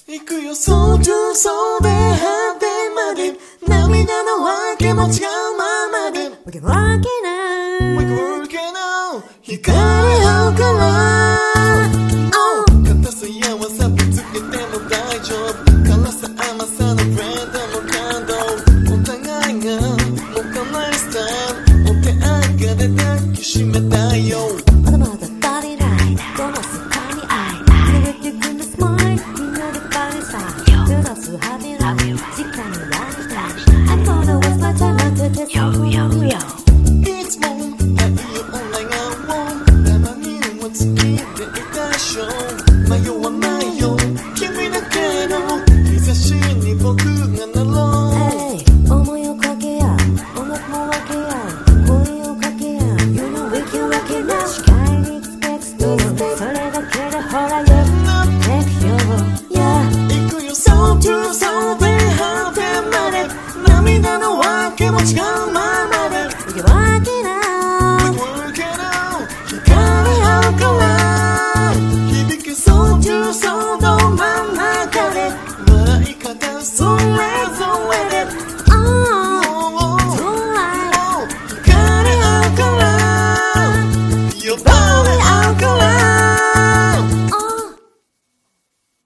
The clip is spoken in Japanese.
行くよそう中そうで果てまで涙のわけも違うままで We can rock it now We can work it out 光合うから、片さやわさぶつけても大丈夫